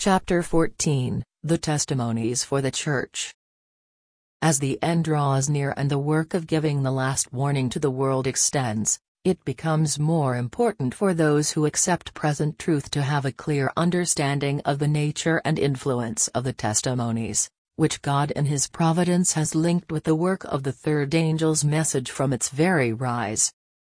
Chapter 14, The Testimonies for the Church. As the end draws near and the work of giving the last warning to the world extends, it becomes more important for those who accept present truth to have a clear understanding of the nature and influence of the testimonies, which God in His providence has linked with the work of the third angel's message from its very rise.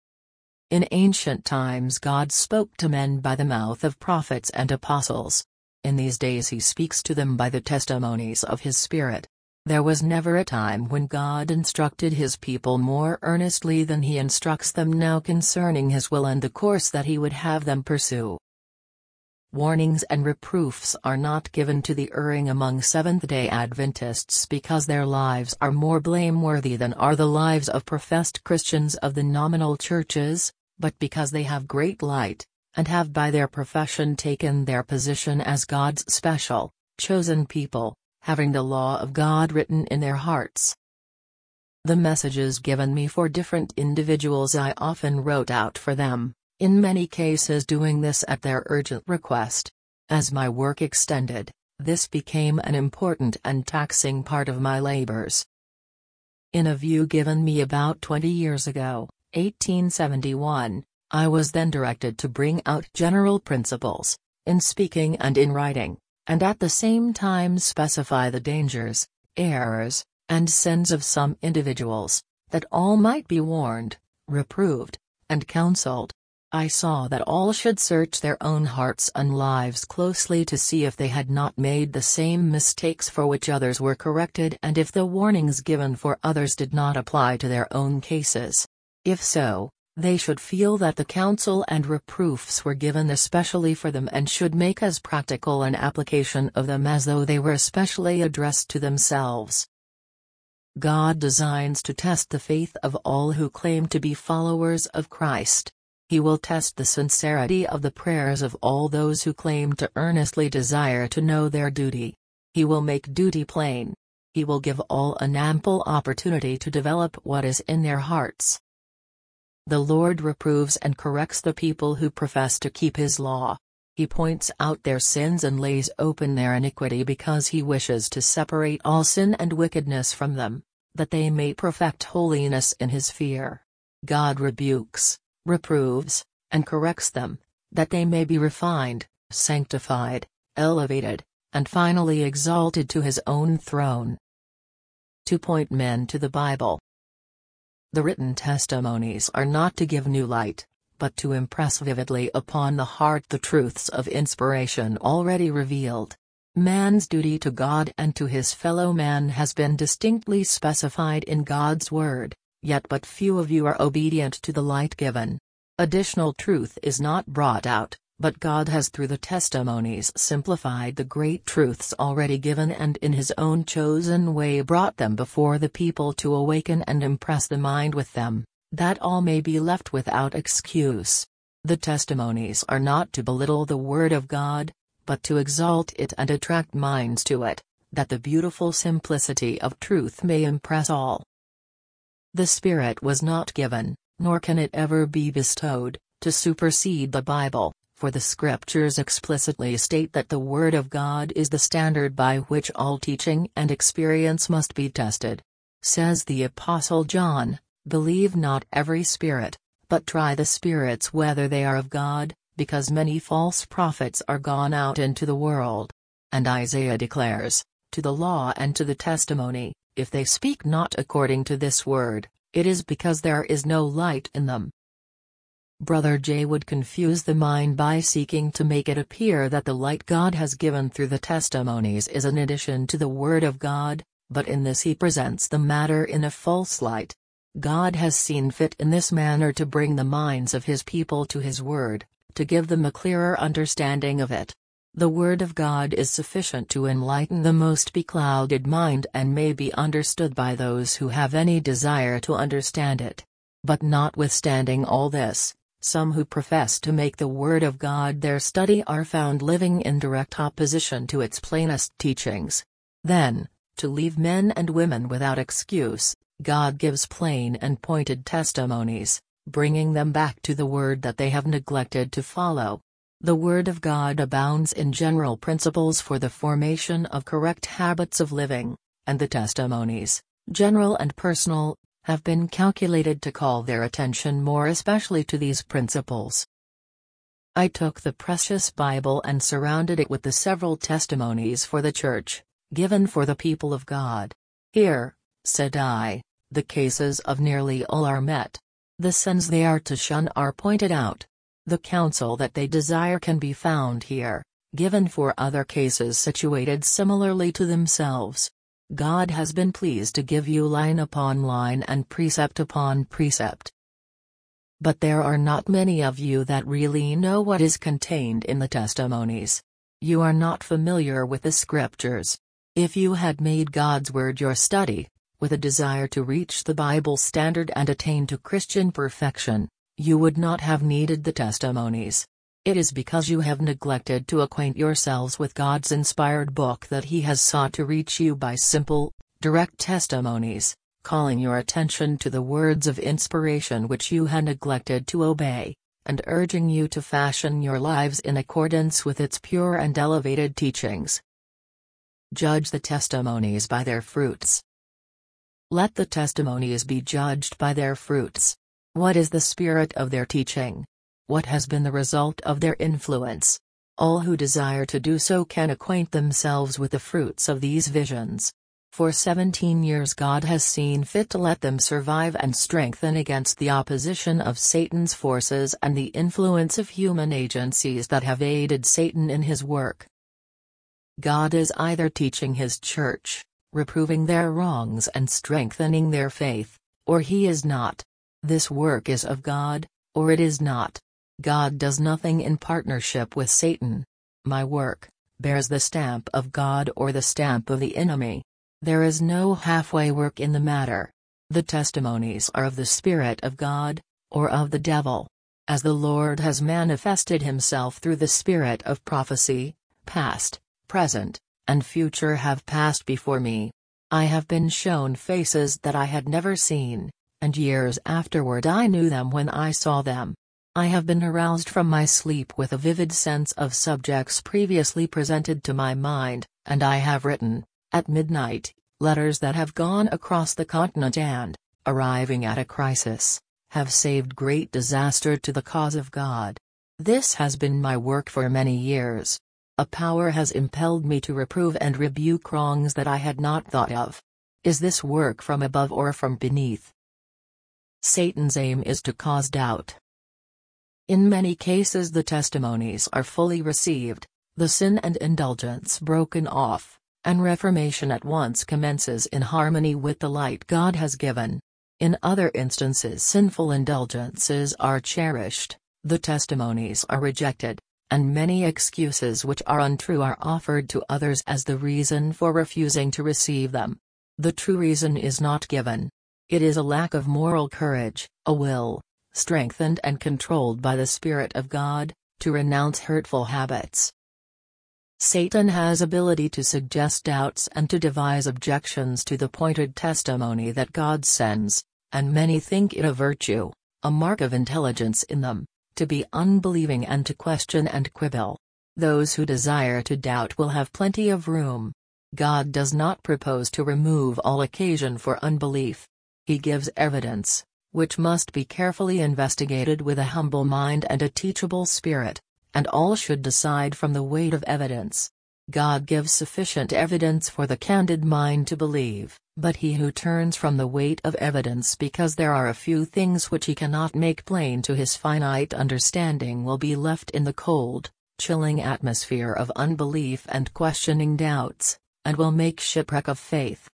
In ancient times God spoke to men by the mouth of prophets and apostles. In these days He speaks to them by the testimonies of His Spirit. There was never a time when God instructed His people more earnestly than He instructs them now concerning His will and the course that He would have them pursue. Warnings and reproofs are not given to the erring among Seventh-day Adventists because their lives are more blameworthy than are the lives of professed Christians of the nominal churches, but because they have great light, and have by their profession taken their position as God's special, chosen people, having the law of God written in their hearts. The messages given me for different individuals I often wrote out for them, in many cases doing this at their urgent request. As my work extended, this became an important and taxing part of my labors. In a view given me about 20 years ago, 1871, I was then directed to bring out general principles, in speaking and in writing, and at the same time specify the dangers, errors, and sins of some individuals, that all might be warned, reproved, and counseled. I saw that all should search their own hearts and lives closely to see if they had not made the same mistakes for which others were corrected and if the warnings given for others did not apply to their own cases. If so, they should feel that the counsel and reproofs were given especially for them and should make as practical an application of them as though they were especially addressed to themselves. God designs to test the faith of all who claim to be followers of Christ. He will test the sincerity of the prayers of all those who claim to earnestly desire to know their duty. He will make duty plain. He will give all an ample opportunity to develop what is in their hearts. The Lord reproves and corrects the people who profess to keep His law. He points out their sins and lays open their iniquity because He wishes to separate all sin and wickedness from them, that they may perfect holiness in His fear. God rebukes, reproves, and corrects them, that they may be refined, sanctified, elevated, and finally exalted to His own throne. To point men to the Bible. The written testimonies are not to give new light, but to impress vividly upon the heart the truths of inspiration already revealed. Man's duty to God and to his fellow man has been distinctly specified in God's Word, yet but few of you are obedient to the light given. Additional truth is not brought out, but God has through the testimonies simplified the great truths already given and in His own chosen way brought them before the people to awaken and impress the mind with them, that all may be left without excuse. The testimonies are not to belittle the Word of God, but to exalt it and attract minds to it, that the beautiful simplicity of truth may impress all. The Spirit was not given, nor can it ever be bestowed, to supersede the Bible. For the Scriptures explicitly state that the Word of God is the standard by which all teaching and experience must be tested. Says the Apostle John, "Believe not every spirit, but try the spirits whether they are of God, because many false prophets are gone out into the world." And Isaiah declares, "To the law and to the testimony, if they speak not according to this word, it is because there is no light in them." Brother J would confuse the mind by seeking to make it appear that the light God has given through the testimonies is an addition to the Word of God, but in this he presents the matter in a false light. God has seen fit in this manner to bring the minds of His people to His Word, to give them a clearer understanding of it. The Word of God is sufficient to enlighten the most beclouded mind and may be understood by those who have any desire to understand it. But notwithstanding all this, some who profess to make the Word of God their study are found living in direct opposition to its plainest teachings. Then, to leave men and women without excuse, God gives plain and pointed testimonies, bringing them back to the Word that they have neglected to follow. The Word of God abounds in general principles for the formation of correct habits of living, and the testimonies, general and personal, have been calculated to call their attention more especially to these principles. I took the precious Bible and surrounded it with the several testimonies for the Church, given for the people of God. Here, said I, the cases of nearly all are met. The sins they are to shun are pointed out. The counsel that they desire can be found here, given for other cases situated similarly to themselves. God has been pleased to give you line upon line and precept upon precept. But there are not many of you that really know what is contained in the testimonies. You are not familiar with the Scriptures. If you had made God's Word your study, with a desire to reach the Bible standard and attain to Christian perfection, you would not have needed the testimonies. It is because you have neglected to acquaint yourselves with God's inspired book that He has sought to reach you by simple, direct testimonies, calling your attention to the words of inspiration which you had neglected to obey, and urging you to fashion your lives in accordance with its pure and elevated teachings. Judge the testimonies by their fruits. Let the testimonies be judged by their fruits. What is the spirit of their teaching? What has been the result of their influence? All who desire to do so can acquaint themselves with the fruits of these visions. For 17 years God has seen fit to let them survive and strengthen against the opposition of Satan's forces and the influence of human agencies that have aided Satan in his work. God is either teaching His church, reproving their wrongs and strengthening their faith, or He is not. This work is of God, or it is not. God does nothing in partnership with Satan. My work bears the stamp of God or the stamp of the enemy. There is no halfway work in the matter. The testimonies are of the Spirit of God, or of the devil. As the Lord has manifested Himself through the spirit of prophecy, past, present, and future have passed before me. I have been shown faces that I had never seen, and years afterward I knew them when I saw them. I have been aroused from my sleep with a vivid sense of subjects previously presented to my mind, and I have written, at midnight, letters that have gone across the continent and, arriving at a crisis, have saved great disaster to the cause of God. This has been my work for many years. A power has impelled me to reprove and rebuke wrongs that I had not thought of. Is this work from above or from beneath? Satan's aim is to cause doubt. In many cases the testimonies are fully received, the sin and indulgence broken off, and reformation at once commences in harmony with the light God has given. In other instances sinful indulgences are cherished, the testimonies are rejected, and many excuses which are untrue are offered to others as the reason for refusing to receive them. The true reason is not given. It is a lack of moral courage, a will, strengthened and controlled by the Spirit of God, to renounce hurtful habits. Satan has ability to suggest doubts and to devise objections to the pointed testimony that God sends, and many think it a virtue, a mark of intelligence in them, to be unbelieving and to question and quibble. Those who desire to doubt will have plenty of room. God does not propose to remove all occasion for unbelief. He gives evidence, which must be carefully investigated with a humble mind and a teachable spirit, and all should decide from the weight of evidence. God gives sufficient evidence for the candid mind to believe, but he who turns from the weight of evidence because there are a few things which he cannot make plain to his finite understanding will be left in the cold, chilling atmosphere of unbelief and questioning doubts, and will make shipwreck of faith.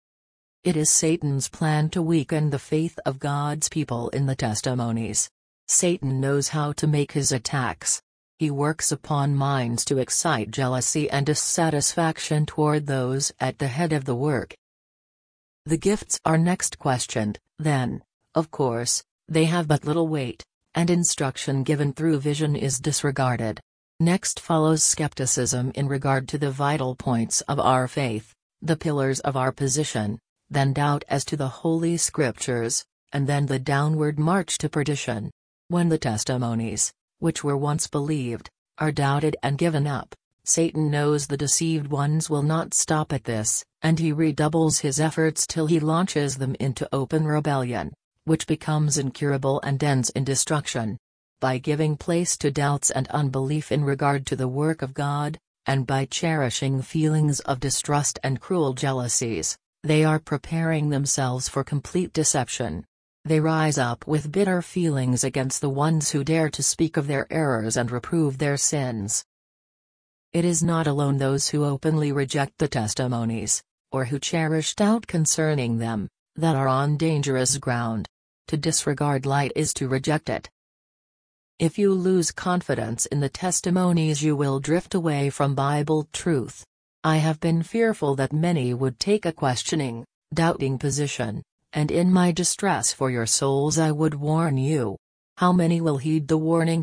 It is Satan's plan to weaken the faith of God's people in the testimonies. Satan knows how to make his attacks. He works upon minds to excite jealousy and dissatisfaction toward those at the head of the work. The gifts are next questioned, then, of course, they have but little weight, and instruction given through vision is disregarded. Next follows skepticism in regard to the vital points of our faith, the pillars of our position, then doubt as to the Holy Scriptures, and then the downward march to perdition. When the testimonies, which were once believed, are doubted and given up. Satan knows the deceived ones will not stop at this, and he redoubles his efforts till he launches them into open rebellion, which becomes incurable and ends in destruction. By giving place to doubts and unbelief in regard to the work of God, and by cherishing feelings of distrust and cruel jealousies, they are preparing themselves for complete deception. They rise up with bitter feelings against the ones who dare to speak of their errors and reprove their sins. It is not alone those who openly reject the testimonies, or who cherish doubt concerning them, that are on dangerous ground. To disregard light is to reject it. If you lose confidence in the testimonies, you will drift away from Bible truth. I have been fearful that many would take a questioning, doubting position, and in my distress for your souls I would warn you. How many will heed the warning?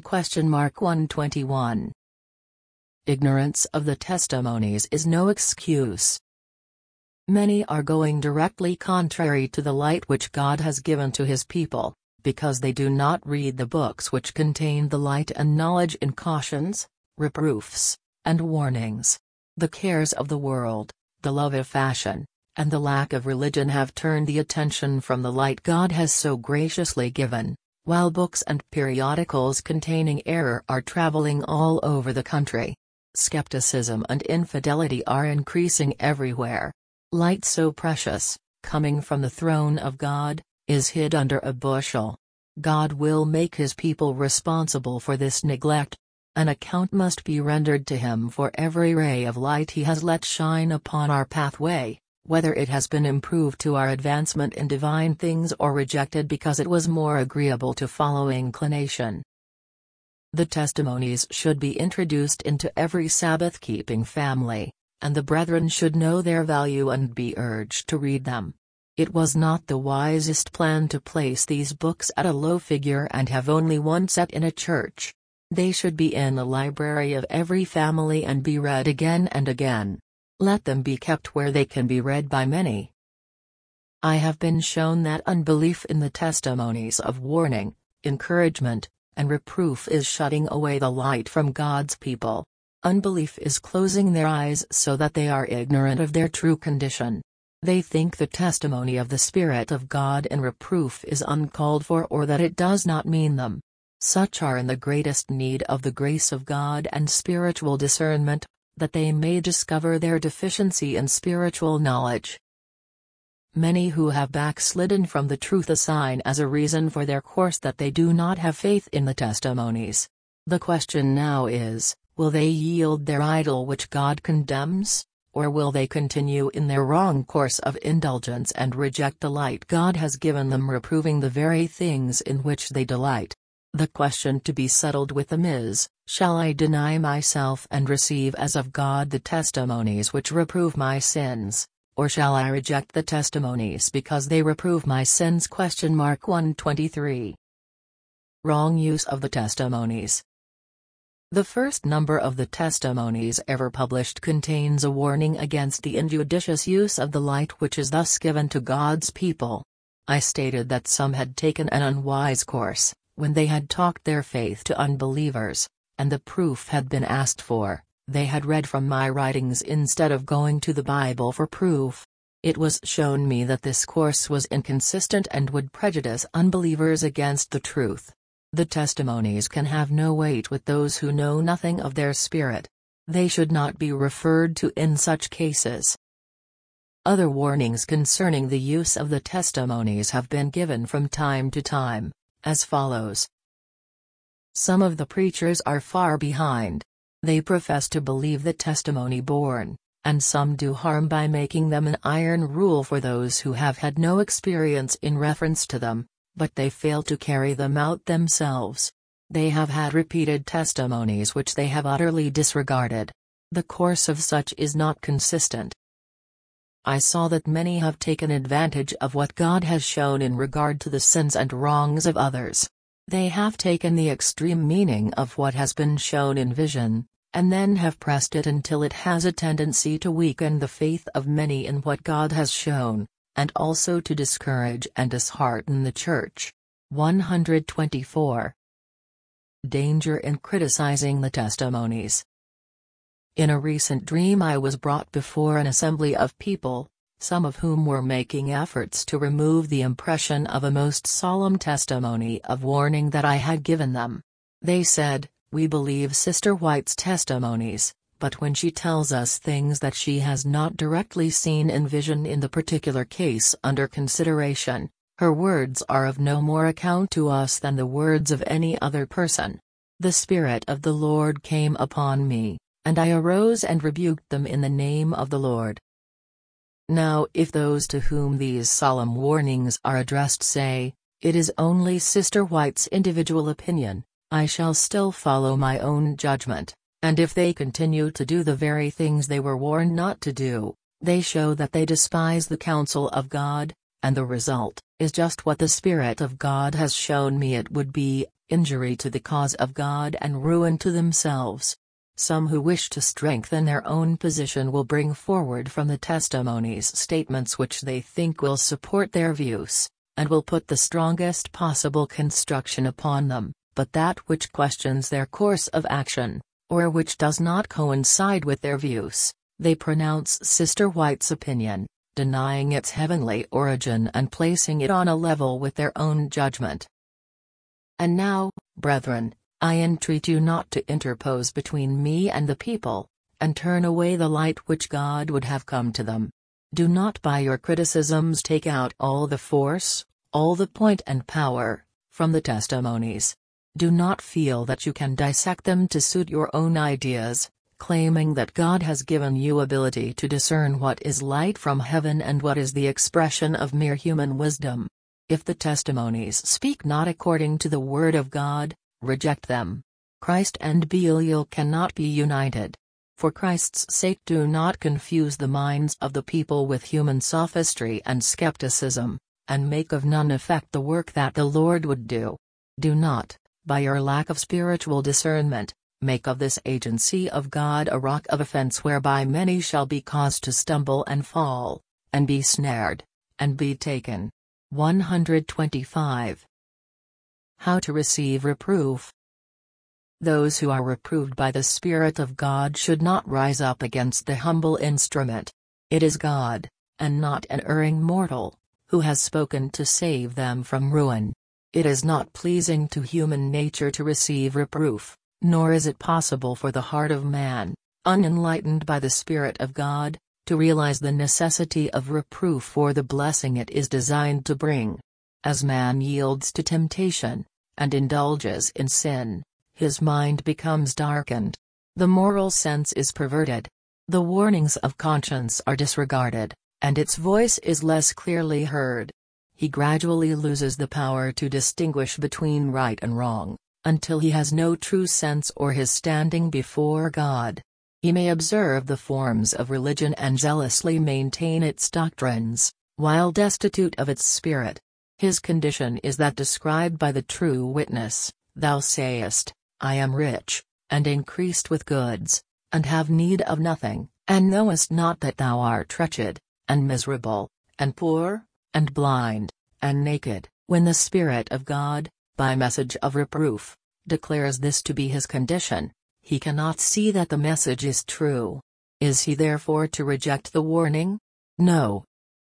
121. Ignorance of the testimonies is no excuse. Many are going directly contrary to the light which God has given to His people, because they do not read the books which contain the light and knowledge in cautions, reproofs, and warnings. The cares of the world, the love of fashion, and the lack of religion have turned the attention from the light God has so graciously given, while books and periodicals containing error are traveling all over the country. Skepticism and infidelity are increasing everywhere. Light so precious, coming from the throne of God, is hid under a bushel. God will make His people responsible for this neglect. An account must be rendered to Him for every ray of light He has let shine upon our pathway, whether it has been improved to our advancement in divine things or rejected because it was more agreeable to follow inclination. The testimonies should be introduced into every Sabbath-keeping family, and the brethren should know their value and be urged to read them. It was not the wisest plan to place these books at a low figure and have only one set in a church. They should be in the library of every family and be read again and again. Let them be kept where they can be read by many. I have been shown that unbelief in the testimonies of warning, encouragement, and reproof is shutting away the light from God's people. Unbelief is closing their eyes so that they are ignorant of their true condition. They think the testimony of the Spirit of God in reproof is uncalled for or that it does not mean them. Such are in the greatest need of the grace of God and spiritual discernment, that they may discover their deficiency in spiritual knowledge. Many who have backslidden from the truth assign as a reason for their course that they do not have faith in the testimonies. The question now is, will they yield their idol which God condemns? Or will they continue in their wrong course of indulgence and reject the light God has given them, reproving the very things in which they delight? The question to be settled with them is, shall I deny myself and receive as of God the testimonies which reprove my sins, or shall I reject the testimonies because they reprove my sins? 123. Wrong use of the testimonies. The first number of the testimonies ever published contains a warning against the injudicious use of the light which is thus given to God's people. I stated that some had taken an unwise course, when they had talked their faith to unbelievers, and the proof had been asked for, they had read from my writings instead of going to the Bible for proof. It was shown me that this course was inconsistent and would prejudice unbelievers against the truth. The testimonies can have no weight with those who know nothing of their spirit. They should not be referred to in such cases. Other warnings concerning the use of the testimonies have been given from time to time, as follows. Some of the preachers are far behind. They profess to believe the testimony borne, and some do harm by making them an iron rule for those who have had no experience in reference to them, but they fail to carry them out themselves. They have had repeated testimonies which they have utterly disregarded. The course of such is not consistent. I saw that many have taken advantage of what God has shown in regard to the sins and wrongs of others. They have taken the extreme meaning of what has been shown in vision, and then have pressed it until it has a tendency to weaken the faith of many in what God has shown, and also to discourage and dishearten the church. 124. Danger in criticizing the testimonies. In a recent dream I was brought before an assembly of people, some of whom were making efforts to remove the impression of a most solemn testimony of warning that I had given them. They said, "We believe Sister White's testimonies, but when she tells us things that she has not directly seen in vision in the particular case under consideration, her words are of no more account to us than the words of any other person." The Spirit of the Lord came upon me, and I arose and rebuked them in the name of the Lord. Now if those to whom these solemn warnings are addressed say, "It is only Sister White's individual opinion," I shall still follow my own judgment, and if they continue to do the very things they were warned not to do, they show that they despise the counsel of God, and the result is just what the Spirit of God has shown me it would be: injury to the cause of God and ruin to themselves. Some who wish to strengthen their own position will bring forward from the testimonies statements which they think will support their views, and will put the strongest possible construction upon them, but that which questions their course of action, or which does not coincide with their views, they pronounce Sister White's opinion, denying its heavenly origin and placing it on a level with their own judgment. And now, brethren, I entreat you not to interpose between me and the people, and turn away the light which God would have come to them. Do not by your criticisms take out all the force, all the point and power, from the testimonies. Do not feel that you can dissect them to suit your own ideas, claiming that God has given you ability to discern what is light from heaven and what is the expression of mere human wisdom. If the testimonies speak not according to the Word of God, reject them. Christ and Belial cannot be united. For Christ's sake do not confuse the minds of the people with human sophistry and skepticism, and make of none effect the work that the Lord would do. Do not, by your lack of spiritual discernment, make of this agency of God a rock of offense whereby many shall be caused to stumble and fall, and be snared, and be taken. 125. How to receive reproof. Those who are reproved by the Spirit of God should not rise up against the humble instrument. It is God, and not an erring mortal, who has spoken to save them from ruin. It is not pleasing to human nature to receive reproof, nor is it possible for the heart of man, unenlightened by the Spirit of God, to realize the necessity of reproof for the blessing it is designed to bring. As man yields to temptation, and indulges in sin, his mind becomes darkened. The moral sense is perverted. The warnings of conscience are disregarded, and its voice is less clearly heard. He gradually loses the power to distinguish between right and wrong, until he has no true sense or his standing before God. He may observe the forms of religion and zealously maintain its doctrines, while destitute of its spirit. His condition is that described by the true witness: "Thou sayest, I am rich, and increased with goods, and have need of nothing, and knowest not that thou art wretched, and miserable, and poor, and blind, and naked." When the Spirit of God, by message of reproof, declares this to be his condition, he cannot see that the message is true. Is he therefore to reject the warning? No.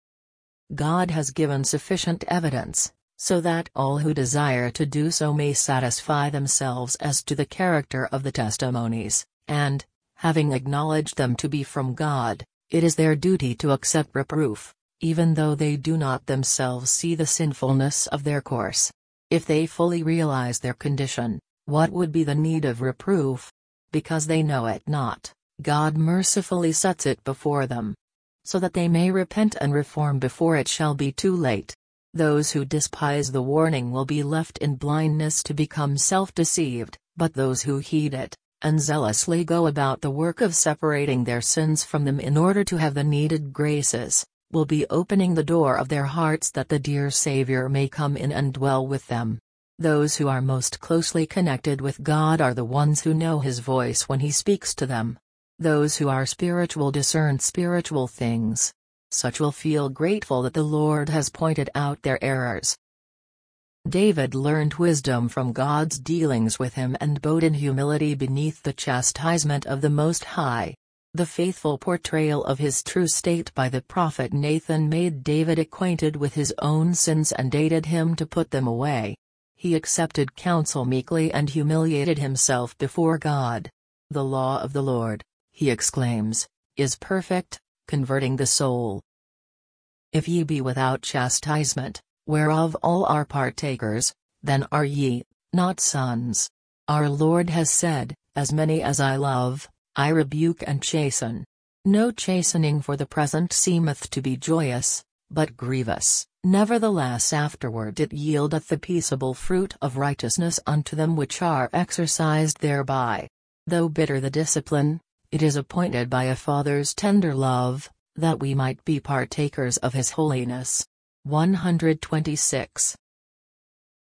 God has given sufficient evidence, so that all who desire to do so may satisfy themselves as to the character of the testimonies, and, having acknowledged them to be from God, it is their duty to accept reproof, even though they do not themselves see the sinfulness of their course. If they fully realize their condition, what would be the need of reproof? Because they know it not, God mercifully sets it before them, so that they may repent and reform before it shall be too late. Those who despise the warning will be left in blindness to become self-deceived, but those who heed it, and zealously go about the work of separating their sins from them in order to have the needed graces, will be opening the door of their hearts that the dear Savior may come in and dwell with them. Those who are most closely connected with God are the ones who know His voice when He speaks to them. Those who are spiritual discern spiritual things. Such will feel grateful that the Lord has pointed out their errors. David learned wisdom from God's dealings with him and bowed in humility beneath the chastisement of the Most High. The faithful portrayal of his true state by the prophet Nathan made David acquainted with his own sins and aided him to put them away. He accepted counsel meekly and humiliated himself before God. "The law of the Lord," he exclaims, "is perfect, converting the soul." If ye be without chastisement, whereof all are partakers, then are ye not sons. Our Lord has said, "As many as I love, I rebuke and chasten." No chastening for the present seemeth to be joyous, but grievous, nevertheless afterward it yieldeth the peaceable fruit of righteousness unto them which are exercised thereby. Though bitter the discipline, it is appointed by a Father's tender love, that we might be partakers of his holiness. 126.